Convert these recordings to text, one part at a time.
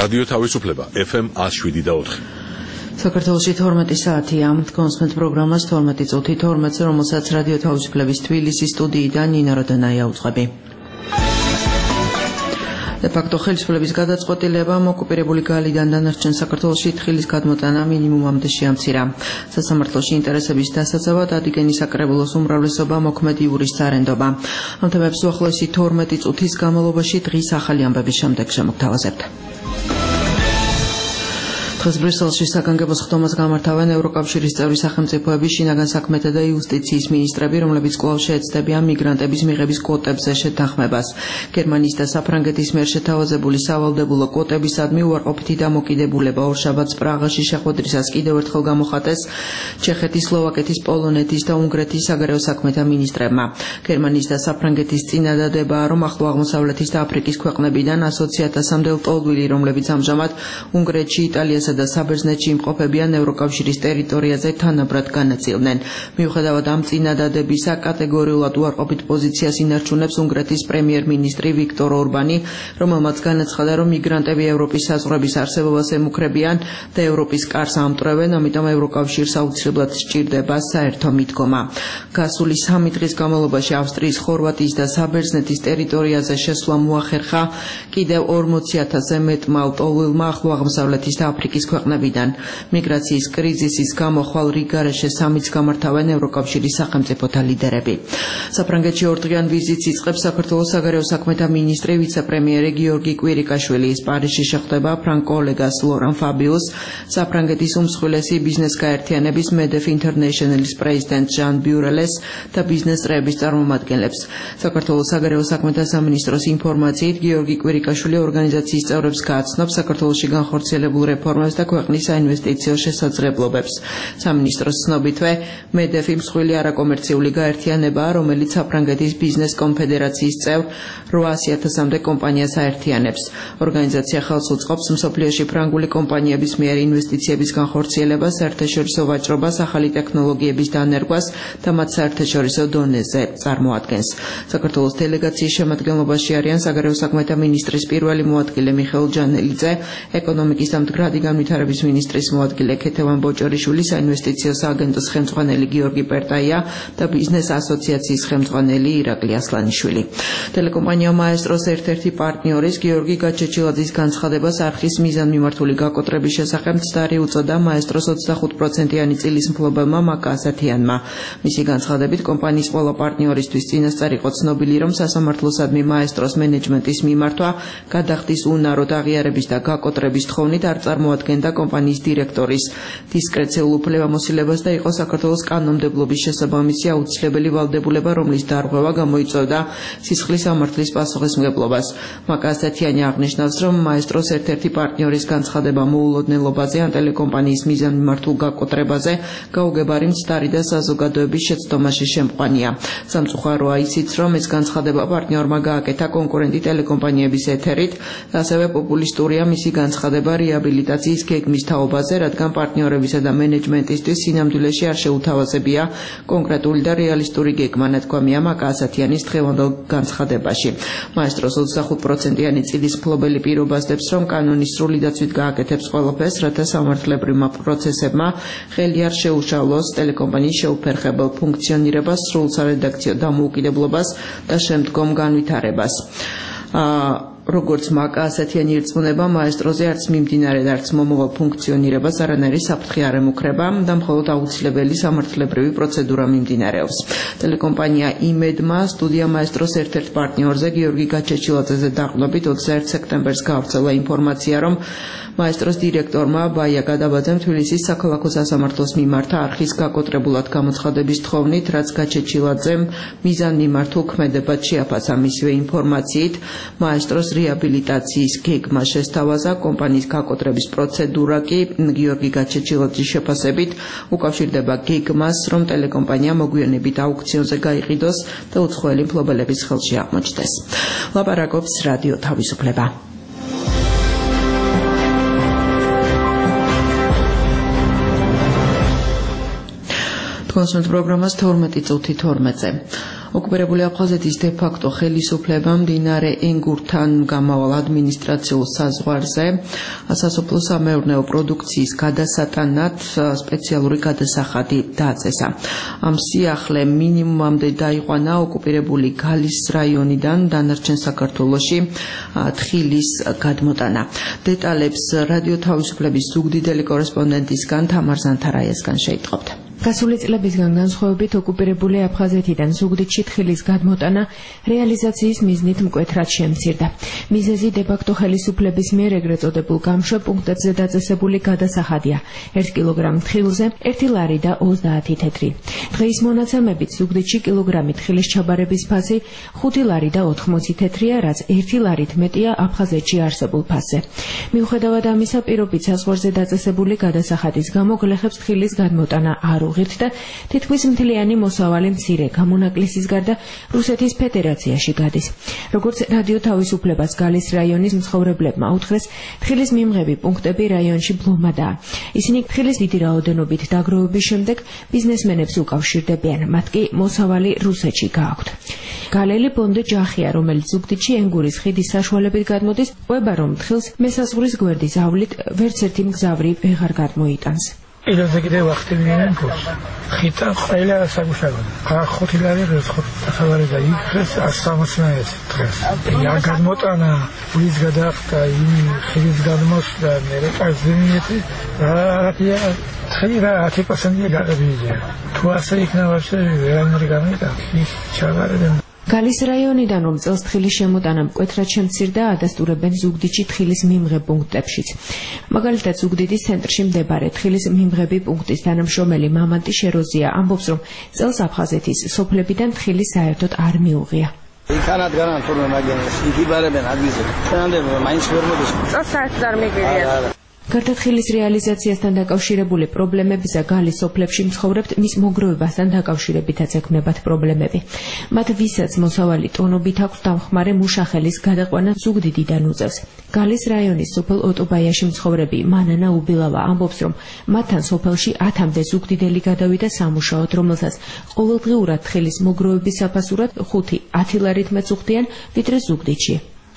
რადიო თავისუფლება FM 107.4. საქართველოში 12 საათია. კონსმენტ პროგრამას 12 წუთი 12-ზე, რომელსაც რადიო თავისუფლების თბილისის სტუდიიდან ნინა როდანაია უძღვები. დე-ფაქტო ხელისუფლების გადაწყვეტილება ოკუპირებული გალიდან დანარჩენ საქართველოში თხილის გადმოტანა მინიმუმამდე შეამცირა. სასამართლოში ინტერესების დასაცავად ადიგენის საკრებულოს უმრავლესობა მოქმედი იურის წარენდობა. ამ თემებს უახლოესი 12 წუთის განმავლობაში დღის ახალი ამბების შემდეგ შემოგთავაზებთ. დღეს ბრიუსელში საგანგებო სხდომას გამართავენ ევროკავშირის წევრი სახელმწიფოების შინაგან საქმეთა და იუსტიციის მინისტრები, რომლებიც კვლავ შეეცდებიან მიგრანტების მიღების კვოტებზე შეთანხმებას. გერმანიის და საფრანგეთის მიერ შეთავაზებული სავალდებულო კვოტებისადმი უარყოფითი დამოკიდებულება ორშაბათს პრაღაში შეხვედრისას კიდევ ერთხელ გამოხატეს ჩეხეთის, სლოვაკეთის, პოლონეთის და უნგრეთის საგარეო საქმეთა მინისტრებმა. გერმანიის და საფრანგეთის წინადადებაა, რომ ახლო აღმოსავლეთის და აფრიკის ქვეყნებიდან 100,000-მდე ლტოლვილი, რომლებიც ამჟამად უნგრეთში, იტალიასა და საბერძნეთში იმყოფებიან ევროკავშირის ტერიტორიაზე თანაბრად განაწილნენ. მიუხედავად ამ წინადადებისა, კატეგორიულად უარყოფით პოზიციას ინარჩუნებს უნგრეთის პრემიერ-მინისტრი ვიქტორ ორბანი, რომელმაც განაცხადა, რომ მიგრანტები ევროპის საზღვრების არსებობას ემუქრებიან და ევროპის კარს ამტვრევენ, ამიტომ ევროკავშირს აუცილებლად სჭირდება საერთო მიდგომა. გასული 3 დღის განმავლობაში ავსტრიის, ხორვატიის და საბერძნეთის ტერიტორიაზე შესვლა მოახერხა კიდევ 40,000-ზე მეტმა ლტოლვილმა ახლო აღმოსავლეთის და აფრიკის ქვეყნებიდან. მიგრაციის კრიზისის გამო ხვალ რიგარეშე 3-ს გამართავენ ევროკავშირის სახელმწიფოთა ლიდერები. საფრანგეთში 2 დღიან ვიზიტს იწყებს საქართველოს საგარეო საქმეთა მინისტრი, ვიცე-პრემიერი გიორგი კვირიკაშვილი. ის პარიზში შეხვდება ფრანგ კოლეგას ლორან ფაბიუს, საფრანგეთის უმსხვილესი ბიზნეს გაერთიანების MEDEF International-ის პრეზიდენტ ჟან ბიურელეს და ბიზნეს წრეების წარმომადგენლებს. საქართველოს საგარეო საქმეთა სამინისტროს ინფორმაციით, გიორგი კვირიკაშვილი ორგანიზაციის წევრებს გააცნობს საქართველოში განხორციელებულ რეფორმებს და ქვეყნის საინვესტიციო შესაძლებლობებს. სამინისტროს ცნობითვე, MEDEF-ი მსხვილი არაკომერციული გაერთიანებაა, რომელიც საფრანგეთის ბიზნეს კონფედერაციის წევრ 800,000-მდე კომპანიას აერთიანებს. ორგანიზაცია ხელს უწყობს მსოფლიოში ფრანგული კომპანიების მიერ ინვესტიციების განხორციელებას, საერთაშორისო ვაჭრობას, ახალი ტექნოლოგიების დანერგვას და მათ საერთაშორისო დონეზე წარმოადგენს. საქართველოს დელეგაციის შემადგენლობაში არიან საგარეო საქმეთა მინისტრის პირველი მოადგილე მიხეილ ჯანელიძე, ეკონომიკის და მდგრადი განვითარების მინისტრის მოადგილე ქეთევან ბოჭორიშვილი, საინვესტიციო სააგენტოს ხელმძღვანელი გიორგი პერტაია და ბიზნეს ასოციაციის ხელმძღვანელი ირაკლი ასლანიშვილი. ტელეკომპანია მაესტროს ერთ-ერთი პარტნიორის გიორგი გაჩეჩილაძის განცხადებას არხის მიზანმიმართული გაკოტრების შესახებ მცდარი უწოდა მაესტროს 25%-იანი წილის მფლობელმა მაკა ასათიანმა. მისი განცხადებით, კომპანიის ყველა პარტნიორისთვის წინასწარ იყო ცნობილი, რომ სასამართლოსადმი მაესტროს მენეჯმენტის მიმართვა გადახდის უნაროდ აღიარების და გაკოტრების თხოვნით არ წარმოადგენდა კომპანიის დირექტორის დისკრეციულ უფლებამოსილებას და იყო საქართველოს კანონმდებლობის შესაბამისი აუცილებელი ვალდებულება, რომლის დარღვევა გამოიწვევდა სისხლის სამართლის პასუხისმგებლობას. მაკა ასათიანი აღნიშნავს, რომ მაესტროს ერთ-ერთი პარტნიორის განცხადება მოულოდნელობაზე ან ტელეკომპანიის მიზანმიმართულ გაკოტრებაზე გაუგებარი მცდარი და საზოგადოების შეცდომაში შემყვანია. სამწუხაროა ისიც, რომ ეს განცხადება პარტნიორმა გააკეთა კონკურენტი ტელეკომპანიების ეთერით, ასევე პოპულისტურია მისი განცხადება რეაბილიტაციის გეგმის თაობაზე, რადგან პარტნიორებისა და მენეჯმენტისთვის სინამდვილეში არ შეუთავაზებია კონკრეტული და რეალისტური გეგმა, ნათქვამია მაკა ასათიანის დღევანდელ განცხადებაში. მაესტროს 25%-იანი წილის მფლობელი პირობასდებს, რომ კანონის სრული დაცვით გააკეთებს ყველაფერს, რათა სამართლებრივმა პროცესებმა ხელი არ შეუშალოს ტელეკომპანიის შეუფერხებელ ფუნქციონირებას, სრულ სარედაქციო დამოუკიდებლობას და შემდგომ განვითარებას. როგორც მაკა ასათიანი ირწმუნება, მაესტროზე არც მიმდინარე და არც მომავალ ფუნქციონირებას არანაირი საფრთხე არ ემუქრება და მხოლოდ აუცილებელი სამართლებრივი პროცედურა მიმდინარეობს. ტელეკომპანია იმედმა სტუდია მაესტროს ერთ-ერთ პარტნიორზე გიორგი გაჩეჩილაძეზე დაყრდნობით 21 სექტემბერს გავრცელა ინფორმაცია, რომ მაესტროს დირექტორმა ბაია გადაბაძემ თბილისის საქალაქო სასამართლოს მიმართა არხის გაკოტრებულად გამოცხადების თხოვნით, რაც გაჩეჩილაძემ მიზანმიმართულ ქმედებად შეაფასა. მისივე ინფორმაციით, მაესტროს რეაბილიტაციის გეგმა შესთავაზა, კომპანიის გაკოტრების პროცედურა კი გიორგი გაჩეჩილაძის შეფასებით უკავშირდება გეგმას, რომ ტელეკომპანია მოგვიანებით აუქციონზე გაიყიდოს და უცხოელი მფლობელების ხელში აღმოჩნდეს. ლაპარაკობს რადიო თავისუფლება. Თქვენს პროგრამას 12 წუთი 12-ზე. ოკუპირებული აფხაზეთის დე-ფაქტო ხელისუფლება მდინარე ენგურთან გამავალ ადმინისტრაციულ საზღვარზე სასოფლო-სამეურნეო პროდუქციის გადასატანად სპეციალური გადასახადი დააწესა. Am სიახლე მინიმუმამდე დაიყვანა ოკუპირებული გალის რაიონიდან დანარჩენ საქართველოში თხილის გადმოტანა. დეტალებს რადიო თავისუფლების ზუგდიდელი კორესპონდენტისგან თამარ ზანთარაიასგან შეიტყობთ. გასული წლებისგან განსხვავებით ოკუპირებული აფხაზეთიდან ზუგდიდში თხილის გადმოტანა რეალიზაციის მიზნით მკვეთრად შემცირდა. მიზეზი დე-ფაქტო ხელისუფლების მიერ ეგრეთ წოდებულ გამშვე პუნქტებზე დაწესებული გადასახადია. 1 კილოგრამ თხილზე 1 ლარი და 30 თეთრი. დღეის მონაცემებით ზუგდიდში კილოგრამი თხილის ჩაბარების ფასი 5 ლარი და 80 თეთრია, რაც 1 ლარით მეტია აფხაზეთში არსებულ ფასზე. მიუხედავად ამისა, პირობით საზღვარზე დაწესებული გადასახადის გამო გლეხებს თხილის გადმოტანა არ უღირთ და თითქმის მთლიანი მოსავალი მცირე გამონაკლისის გარდა რუსეთის ფედერაციაში გადის. როგორც რადიო თავისუფლებას გალის რაიონის მცხოვრებლებმა უთხრეს, თხილის მიმღები პუნქტები რაიონში ბლომადაა. ისინი თხილის დიდი რაოდენობით დაგროვების შემდეგ ბიზნესმენებს უკავშირდებიან, მათ კი მოსავალი რუსეთში გააქვთ. გალელი ბონდე ჯახია, რომელიც ზუგდიდში ენგურის ხიდის საშუალებით გადმოდის, ყვება რომ თხილს მესაზღვრის გვერდის ავლით ვერც ერთი მგზავრი ვეღარ გადმოიტანს. Ilose კიდევ ახტებიან გულს. ხითა ყველა საგუშაგო. 5 ლარი ხოთახალარი და იქეს 160 დღეს. რა გადმოტანა უის გადახდა იმ ხილის გადმოსვლა მე რეკაზინიეთი რა ხილა 10% გადავიდა. თუ ასე იქნება ვაფშე ვერანაირი გამიტა. ის ჩავარდენ გალის რაიონიდან რომ წელს თხილის შემოტანა მკვეთრად შემცირდა, ადასტურებენ ზუგდიდში თხილის მიმღებ პუნქტებშიც. მაგალითად, ზუგდიდის ცენტრში მდებარე თხილის მიმღები პუნქტის თანამშრომელი მამანტი შეროზია ამბობს, რომ წელს აფხაზეთის სოფლებიდან თხილი საერთოდ არ მიუღია. იქანად განან თურმე მაგენს იბარებენ ადგილზე. ჩვენამდე მაინც ვერ მოდის. წელს საერთოდ არ მიგვიღია. გარდა თხილის რეალიზაციასთან დაკავშირებული პრობლემებისა, გალის სოფლებში მცხოვრებთ მის მოგროვებასთან დაკავშირებითაც ექმნებათ პრობლემები. მათ ვისაც მოსავალი ტონობით აქვს დამხმარე მუშახელის გადაყვანა ზუგდიდიდან უწევს. გალის რაიონის სოფელ ოტობაიაში მცხოვრები მანანა უბილავა ამბობს, რომ მათთან სოფელში 10-მდე ზუგდიდელი გადავიდა სამუშაოდ, რომელსაც ყოველდღიურად თხილის მოგროვების საფასურად 5-10 ლარით მეწუხდიან, ვიდრე ზუგდიდში.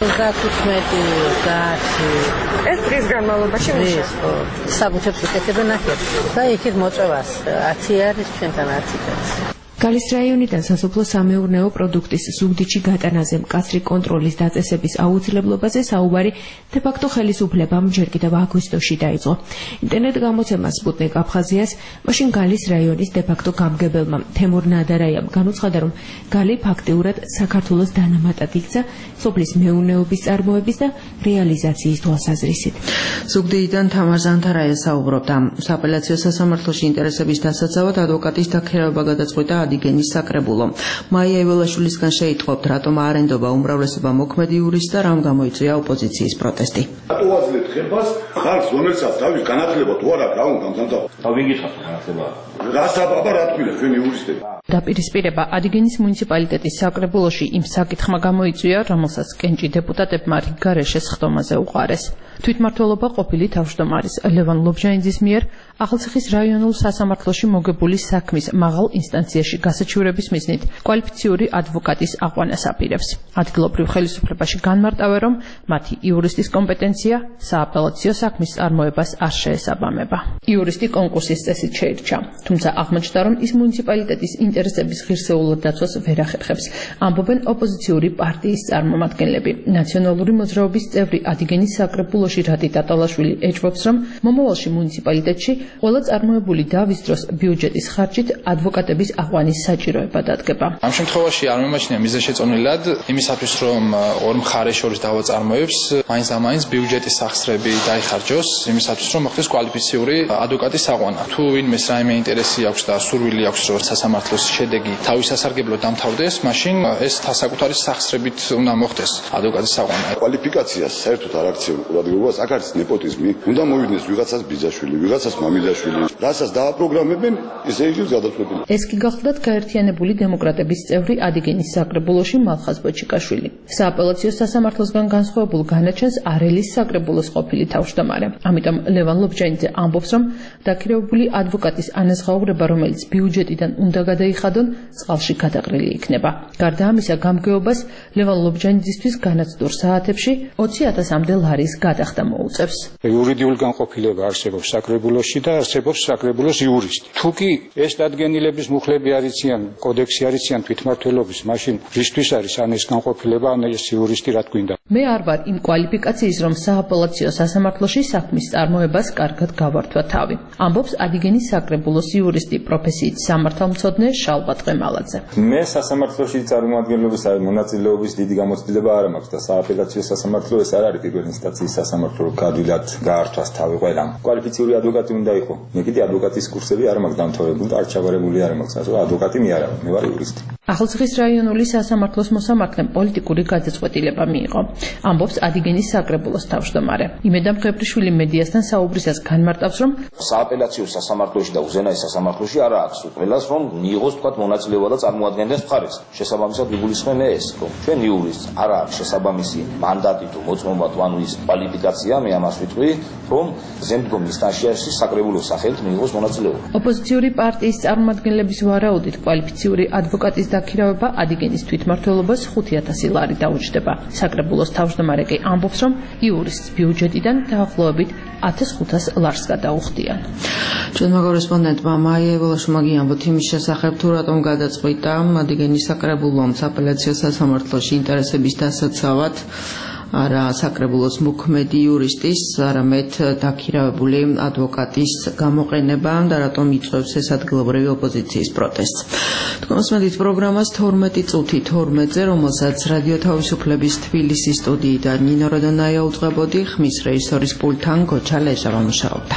15 ეს დღის განმავლობაში მუშაობ. საბუთებს უკეთებენ ახლა და იქით მოწევას 10 არის ჩვენთან 10 კაც. გალის რაიონიდან სასოფლო-სამეურნეო პროდუქტის ზუგდიდში გატანაზე მკაცრი კონტროლის დაწესების აუცილებლობაზე საუბარი დე-ფაქტო ხელისუფლებამ ჯერ კიდევ აგვისტოში დაიწყო. ინტერნეტ გამოცემა სპუტნიკ აფხაზიას მაშინ გალის რაიონის დე-ფაქტო გამგებელმა თემურ ნადარაიამ განუცხადა, რომ გალი ფაქტიურად საქართველოს დანამატად იქცა სოფლის მეურნეობის წარმოების და რეალიზაციის თვალსაზრისით. ზუგდიდიდან თამარ ზანთარაია საუბრობდა. სააპელაციო სასამართლოში ინტერესების დასაცავად ადვოკატის დაქირავება გადაწყვიტა ადიგენის საკრებულომ. მაია ეველაშვილისგან შეიტყობთ, რატომ არენდობა უმრავლესობა მოქმედი იურისტს და რამ გამოიწვია ოპოზიციის პროტესტი. რატო აძლევთ ხებას ხალხს, რომელსაც თავის განათლება თუ არა გაუნ გამზამთრა. ვიგიხართ განათლება. რას აბა რა თქვია ჩვენი იურისტები. დაპირისპირება ადიგენის მუნიციპალიტეტის საკრებულოში იმ საკითხმა გამოიწვია, რომელსაც კენჭი დეპუტატებმა რიგარეშე სხდომაზე უყარეს. თვითმმართველობა ყოფილი თავმჯდომარის ლევან ლობჟანიძის მიერ ახალციხის რაიონულ სასამართლოში მოგებული საქმის მაღალ ინსტანციაში გასაჩივრების მიზნით კვალიფიციური ადვოკატის აყვანას აპირებს. ადგილობრივ ხელისუფლებაში განმარტავენ, რომ მათი იურისტის კომპეტენცია სააპელაციო საქმის წარმოებას არ შეესაბამება. იურისტი კონკურსის წესით შეირჩა, თუმცა აღმოჩნდა, რომ ის მუნიციპალიტეტის ინტერესების ღირსეულად დაცვას ვერ ახერხებს. ამბობენ ოპოზიციური პარტიის წარმომადგენლები. ნაციონალური მოძრაობის წევრი ადიგენის საკრებულოში რატი ტატალაშვილი ეჭვობს, რომ მომავალში მუნიციპალიტეტში ყველა წარმოებული დავის დროს ბიუჯეტის ხარჯით ადვოკატების აყვანის საჭიროება დადგება. ამ შემთხვევაში არ მიმაჩნია მიზეზშეწონილად იმისათვის, რომ ორ მხარეს შორის დავაწარმოებს, მაინც და მაინც ბიუჯეტის სახსრები დაიხარჯოს, იმისათვის, რომ მოხდეს კვალიფიციური ადვოკატის აყვანა. თუ ვინმეს რაიმე ინტერესი აქვს და სურვილი აქვს, რომ სასამართლოს შედეგი თავის სასარგებლოდ დამთავრდეს, მაშინ ეს საკუთარი სახსრებით უნდა მოხდეს ადვოკატის აყვანა. კვალიფიკაციას საერთოდ არ აქცევენ ყურადღებას, აქ არის ნეპოტიზმი. უნდა მოვიდეს ვიღაცას ბიძაშვილი, ვიღაცას მამიდაშვილი, რასაც დააპროგრამებენ, ესე იგი გადაწყვეტილი. ეს კი გახლდათ გაერთიანებული დემოკრატების წევრი ადიგენის საკრებულოში მალხაზ ბოჩიკაშვილი. სააპელაციო სასამართლოსგან განსხვავებულ განაჩენს არელის საკრებულოს ყოფილი თავმჯდომარე. ამიტომ ლევან ლობჟანიძე ამბობს, რომ დაქირავებული ადვოკატის ანაზღაურება, რომელიც ბიუჯეტიდან უნდა გადაიხადონ, წყალში გადაყრილი იქნება. გარდა ამისა, გამგეობას ლევან ლობჟანიძისთვის განაცდურ საათებში 20,000-მდე ლარის გადახდა მოუწევს. იურიდიული განყოფილება არსებობს საკრებულოში და არსებობს საკრებულოს იურისტი. თუ კი ეს დადგენილების მუხლები არიციან, კოდექსი არიციან თვითმმართველობის, მაშინ რისთვის არის ან ეს განყოფილება, ან ეს იურისტი რა თქმა. მე არ ვარ იმ კვალიფიკაციის, რომ სააპელაციო სასამართლოში საქმის წარმოებას კარგად გავართვა თავი. ამბობს ადიგენის საკრებულოს იურისტი, პროფესიით სამართალმცოდნე შალვა ტყემალაძე. მე სასამართლოში წარმომადგენლობის მონაწილეობის დიდი გამოცდილება არ მაქვს და სააპელაციო სასამართლო ეს არ არის პირველი ინსტანციის სასამართლო, რომ გადვილად გაართვას თავი ყველამ. კვალიფიციური ადვოკატი უნდა იყო. მე კიდე ადვოკატის კურსები არ მაქვს დამთავრებული და არ ჩაბარებული არ მაქვს, ასე რომ ადვოკატი მე არ ვარ, მე ვარ იურისტი. ახალციხის რაიონული სასამართლოს მოსამართლემ პოლიტიკური გადაწყვეტილება მიიღო. ამბობს ადიგენის საკრებულოს თავმჯდომარე. იმედამ ხებრიშვილი მედიასთან საუბრისას განმარტავს, რომ სააპელაციო სასამართლოში და უზენაეს სასამართლოში არ აქვს ყველას, რომ მიიღოს თქვა მონაწილეობა და წარმოადგენდეს მხარეს. შესაბამისად ვიგულისხმენ ეს, რომ ჩვენ იურისტს არ აქვს შესაბამისი მანდატი თუ მოწმობა თუ ანუ ის კვალიფიკაცია, მე ამას ვიტყვი, რომ ზემდგომ ინსტანციაში საკრებულოს სახელით მიიღოს მონაწილეობა. ოპოზიციური პარტიის წარმომადგენლების ვარაუდით კვალიფიციური ადვოკატის დაქირავება ადიგენის თვითმმართველობას 5,000 ლარი დაუჯდება. საკრებულოს თავმჯდომარე კი ამბობს, რომ იურისტს ბიუჯეტიდან დაახლოებით 1,500 ლარს გადაუხდიან. ჩვენმა კორესპონდენტმა მაია ევოლაშვილმა გიამბოთ იმის შესახებ, თუ რატომ გადაწყვიტა ადიგენის საკრებულომ სააპელაციო სასამართლოში ინტერესების დასაცავად არა საკრებულოს მოქმედი იურისტის, არამედ დაქირავებული ადვოკატის გამოყენება და რატომ იწვევს ეს ადგილობრივი ოპოზიციის პროტესტს. თქვენს პროგრამას 12 წუთი 12-ზე, რომელსაც რადიო თავისუფლების თბილისის სტუდიიდან ნინო როდონაია უძღვებოდი, ხმის რეჟისორის პულტთან გოჩა ლეჟავა მუშაობდა.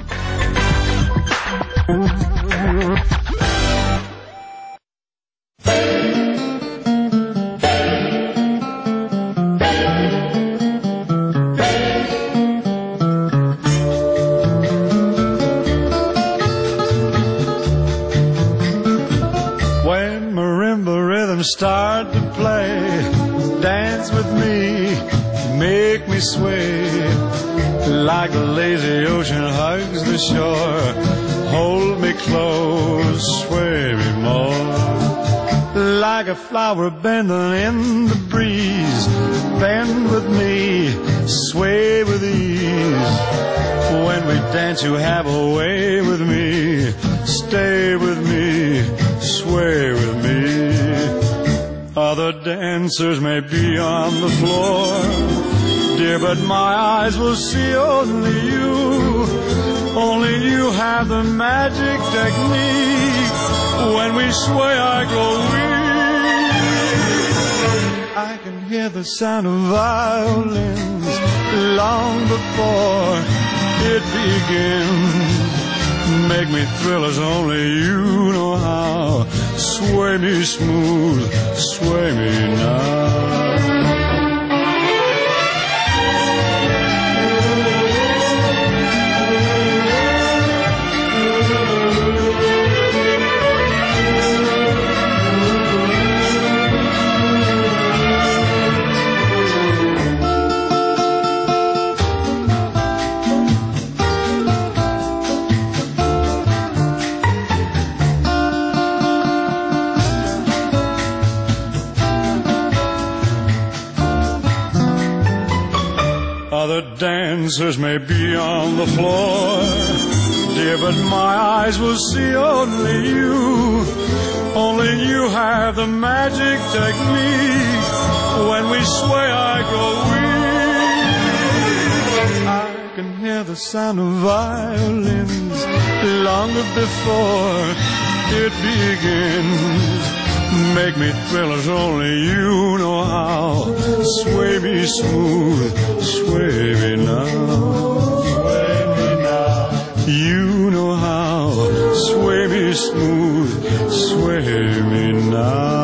Start to play, dance with me, make me sway, like a lazy ocean hugs the shore, hold me close, sway me more, like a flower bending in the breeze, bend with me, sway with ease, when we dance you have a way with me, stay with me, sway with me. Other dancers may be on the floor, dear, but my eyes will see only you. Only you have the magic technique. When we sway, I grow weak. I can hear the sound of violins long before it begins. Make me thrill as only you know how. Sway me smooth, sway me now. Other dancers may be on the floor, dear, but my eyes will see only you. Only you have the magic technique. When we sway, I grow weak. I can hear the sound of violins long before it begins. Make me thrill as only you know how. Sway me smooth, sway me now. Sway me now. You know how. Sway me smooth, sway me now.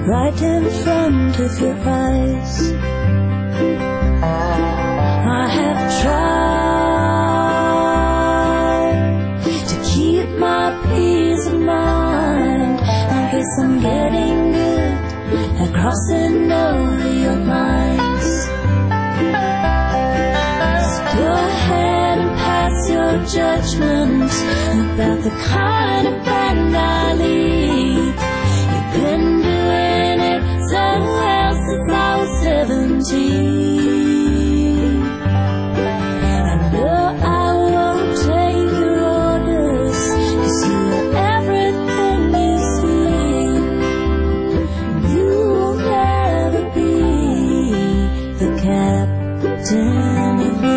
right in front of your eyes. I have tried to keep my peace of mind. I guess I'm getting good at crossing over your lines. So go ahead and pass your judgment about the kind of band I lead. You've been doing it so well since I was 17. I know I won't take your orders, 'cause you are everything you seem. You'll never be the captain of me.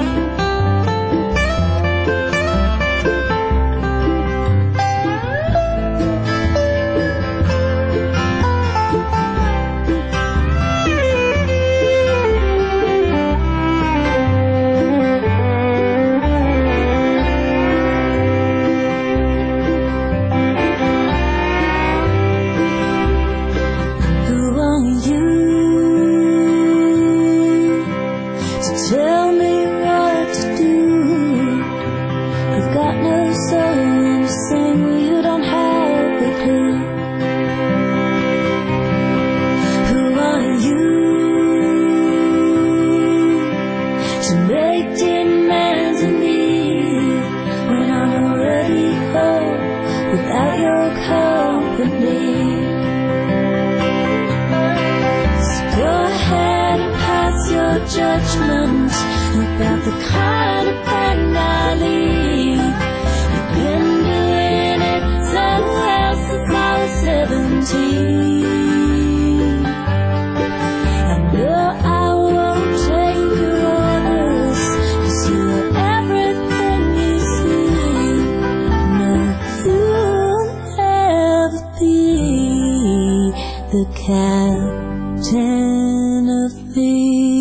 Judgment about the kind of band I lead. You've been doing it so well since I was 17. I know I won't take your orders, 'cause you are everything you seem. No, you'll never be the captain of me.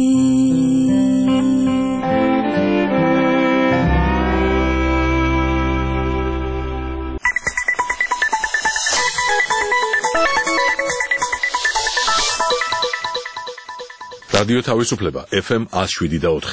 რადიო თავისუფლება FM 107.4.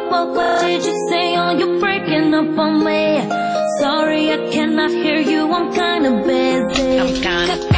what did you say? Oh, you're breaking up on me. Sorry, I cannot hear you. I'm kinda busy. I'm kinda busy.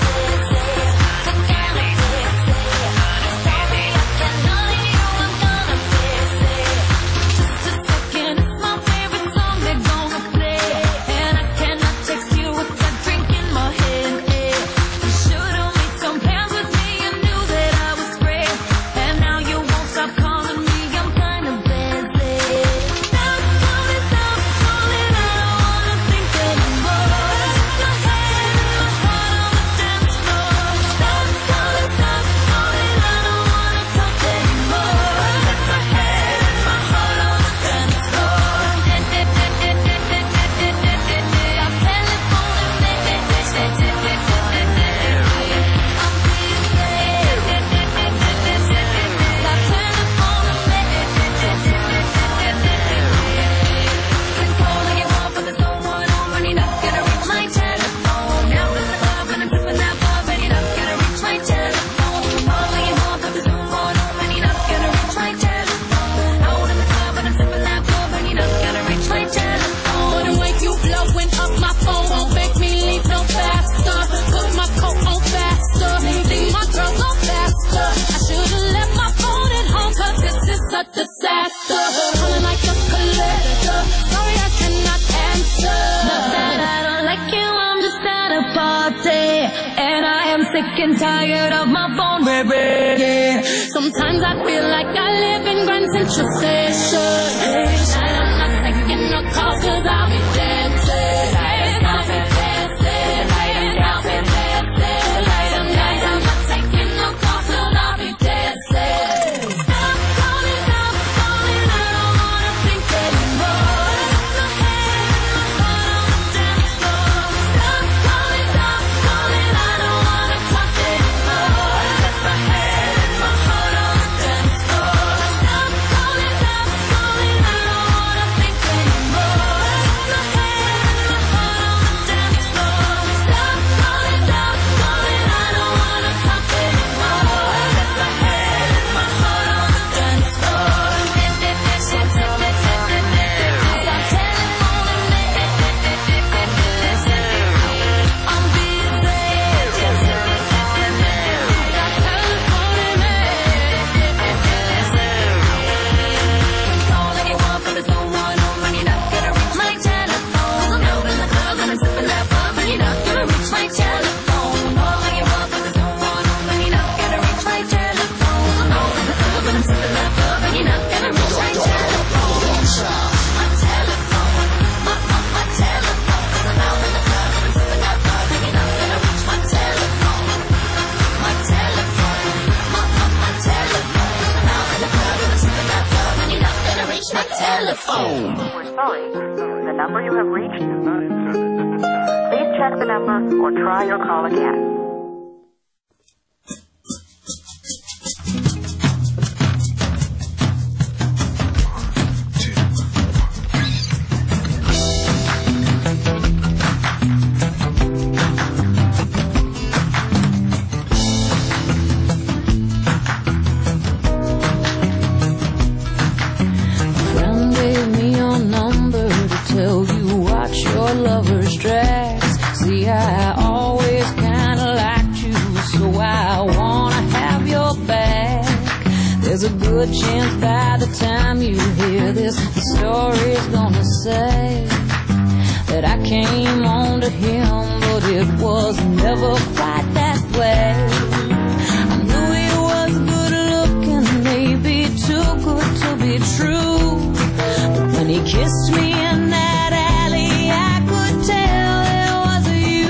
Disaster, calling like a collector. Sorry, I cannot answer. Not that I don't like you, I'm just at a party, and I am sick and tired of my phone, baby. Yeah. Sometimes I feel like I live in Grand Central Station. And I'm not taking no calls 'cause I'll be dancing. I'll be dancing. I'll be dancing. Sometimes I'm not taking no calls 'cause I'll be dancing. Telephone. We're sorry. The number you have reached is not in service. Please check the number or try your call again. Lover's tracks. See, I always kinda liked you, so I wanna have your back. There's a good chance by the time you hear this, the story's gonna say that I came on to him, but it was never quite that way. I knew he was good looking, maybe too good to be true, but when he kissed me in that alley, I could tell it was you.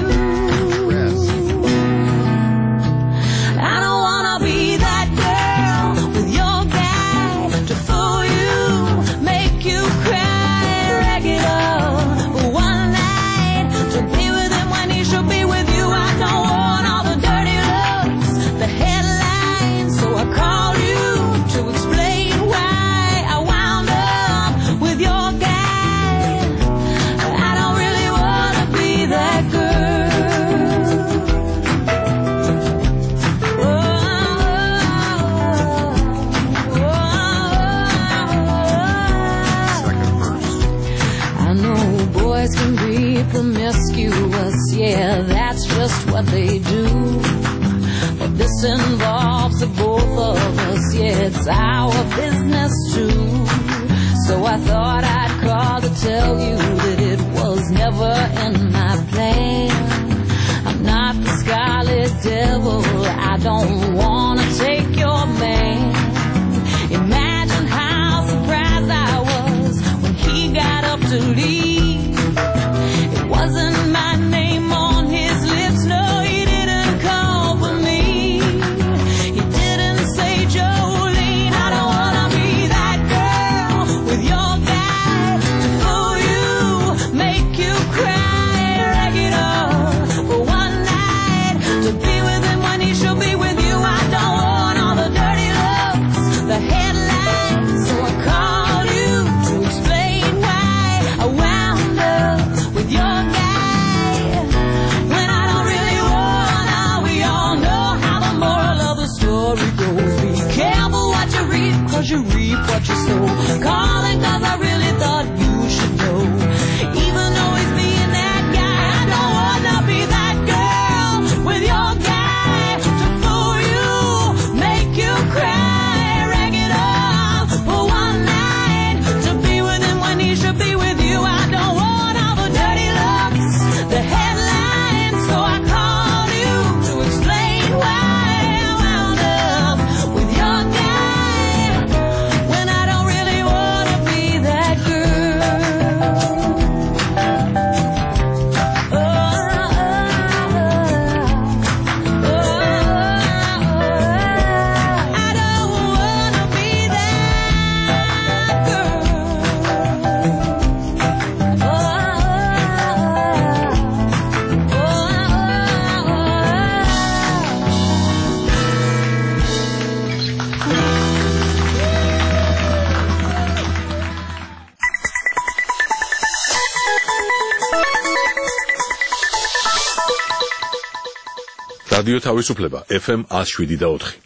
I don't wanna be that girl with your guy to fool you, make you cry regular for one night, to be with him when he should be with you. I don't want all the dirty looks, the headlines, so I called you to explain why I wound promiscuous, yeah, that's just what they do. But this involves the both of us, yeah, it's our business too. So I thought I'd call to tell you that it was never in my plan. I'm not the scarlet devil, I don't wanna take your man. Imagine how surprised I was when he got up to leave. It wasn't my name on his lips, no, he didn't call for me. He didn't say, Jolene, I don't wanna be that girl with your guy to fool you, make you cry, rag it up for one night, to be with him when he should be with you. I don't want all the dirty looks, the headlines, so I called you to explain why I wound up with your guy when I don't really wanna. We all know how the moral of the story goes. Be careful what you read, cause you reap what you sow. Calling cause I really thought you should know. Even though he's being that guy, I don't wanna be that girl with your guy to fool you, make you cry, rag it up for one night, to be with him when he should be with you. I don't want all the dirty looks, the headlines, so I called you to explain why I wound up with your guy when I don't really wanna be that girl. I don't wanna be that რადიო თავისუფლება FM 107.4.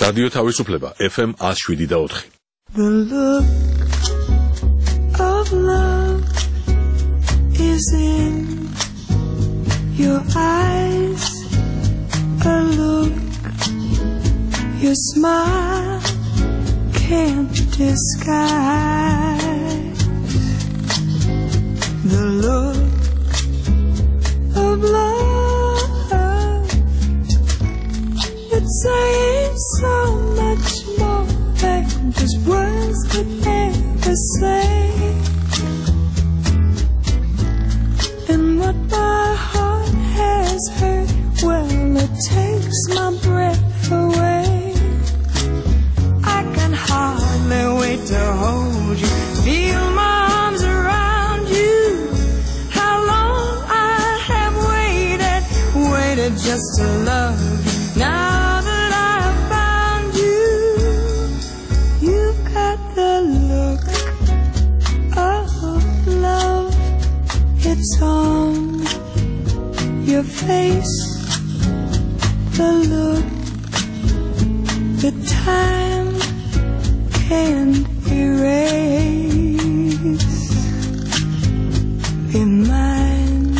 რადიო თავისუფლება FM 107.4. The look of love is in your eyes, a look your smile can't disguise. The look of love, it's saying so much more than just words could ever say. And what my heart has heard, well, it takes my breath away. I can hardly wait to hold you, feel my arms around you. How long I have waited just to love you. Now that I've found you, you've got the look of love. It's on your face, the look that time can't erase. Be mine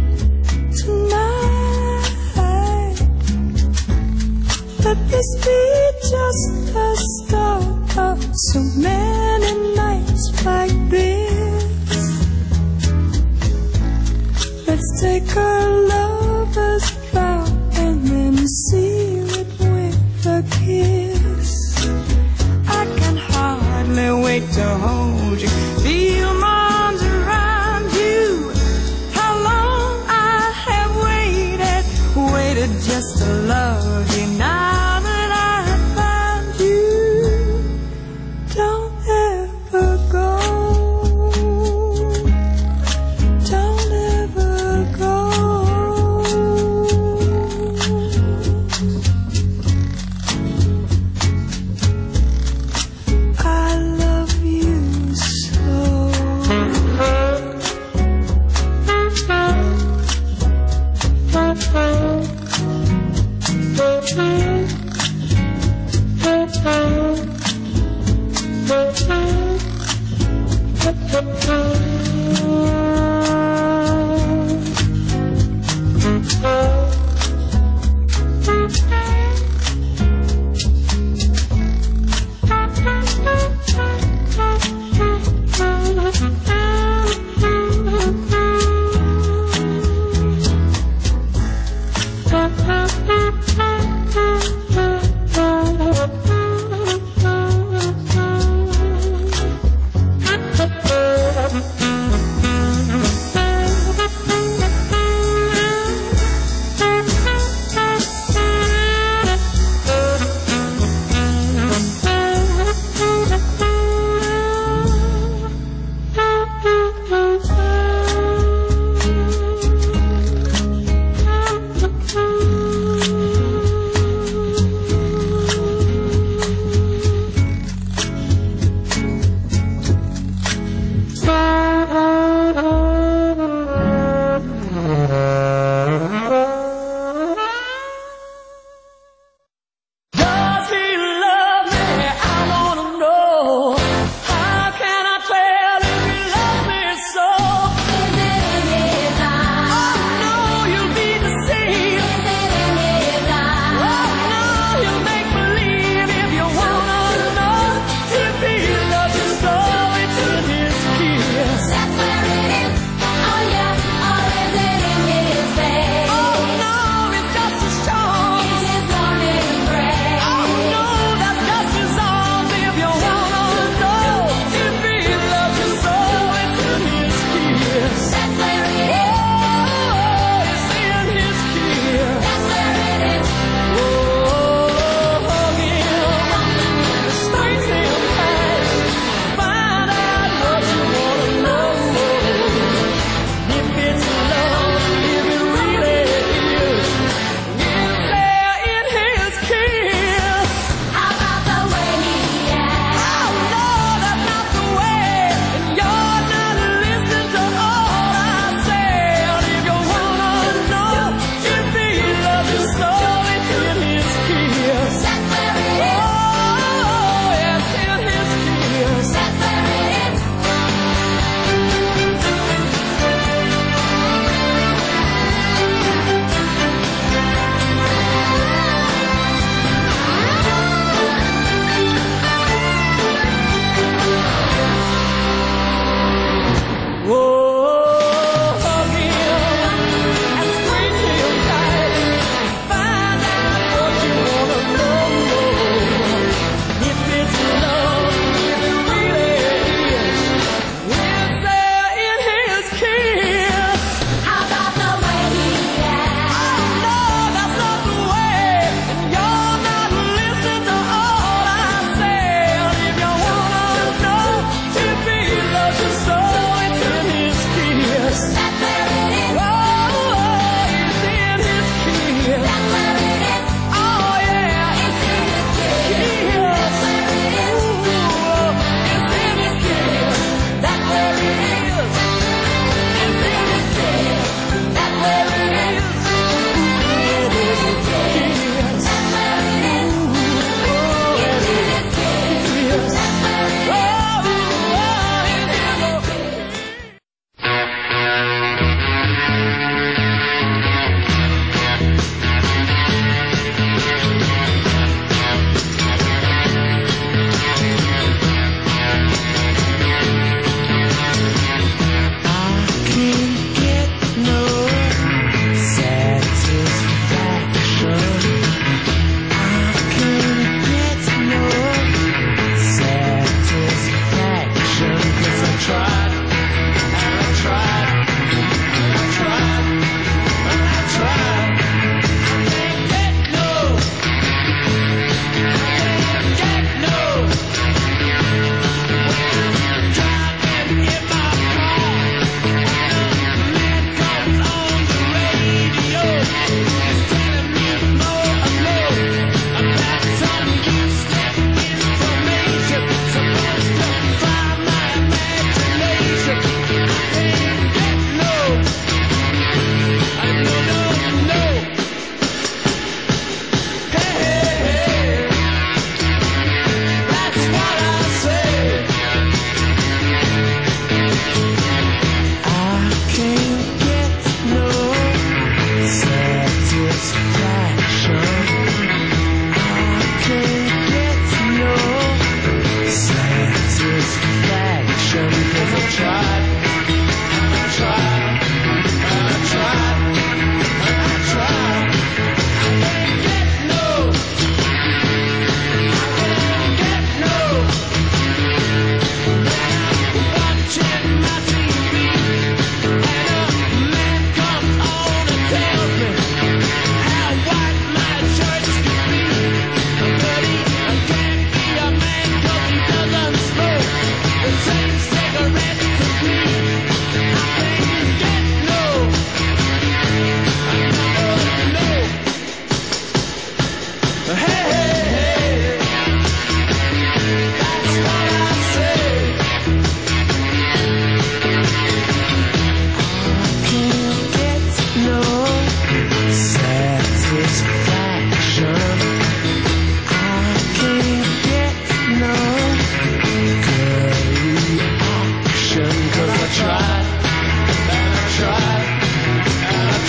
tonight. Let this be just the start of so many nights like this. Let's take our lover's vow and then seal it with a kiss. I can hardly wait to hold you, feel my arms around you. How long I have waited just to love you. Now that I have found you, don't ever go. Don't ever go.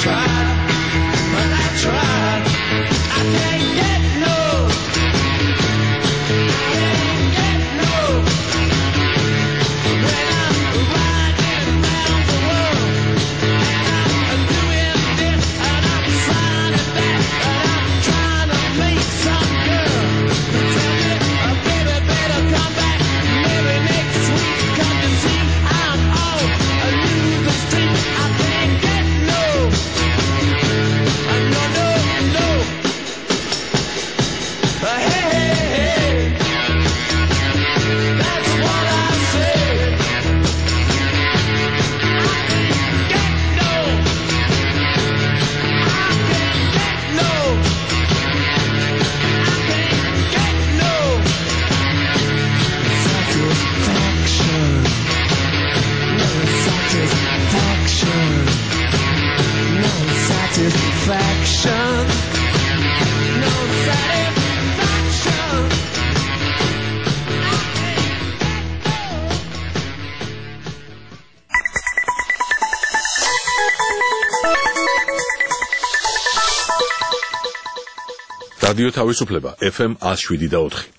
რადიო თავისუფლება FM 107.4